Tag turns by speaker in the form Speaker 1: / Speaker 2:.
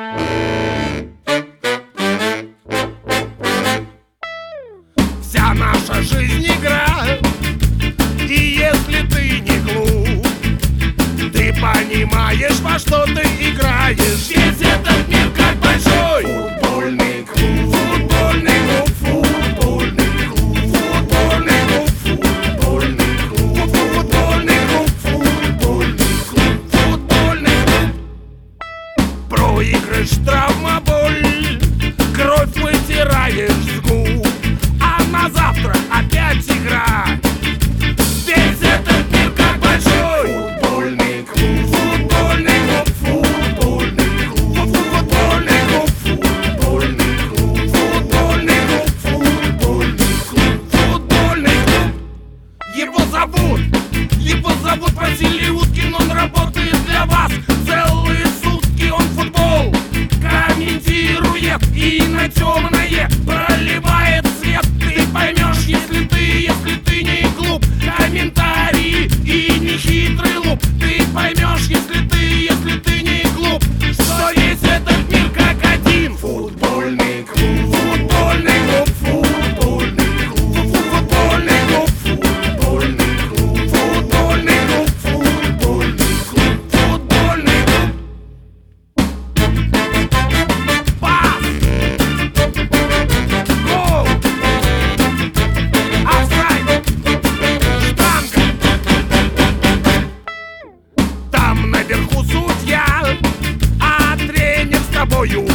Speaker 1: Вся наша жизнь игра, и если ты не глуп, ты понимаешь, во что ты играешь. Весь этот мир как большой футбольный клуб, футбольный клуб, футбольный клуб, футбольный клуб, футбольный клуб, футбольный клуб, футбольный клуб. Проигрыш, травма, боль, кровь вытираешь с губ, а на завтра опять игра. Весь этот мир как большой футбольный клуб, футбольный клуб, футбольный клуб, футбольный клуб, футбольный клуб, футбольный клуб, футбольный клуб, футбольный клуб. Его зовут Василий Уткин, он работает для вас целые сутки, он футбол комментирует и на темное проливает свет. Ты поймешь, если ты не глуп, комментарии и не хитрый луп. Ты поймешь, если ты не глуп, что весь этот мир как один футбольный клуб, футбольный клуб, футбольный клуб, футбольный клуб, футбольный клуб, футбольный клуб, футбольный клуб, футбольный клуб. Пас! Гол! Офсайд! Штанга! Там наверху судья, а тренер с тобою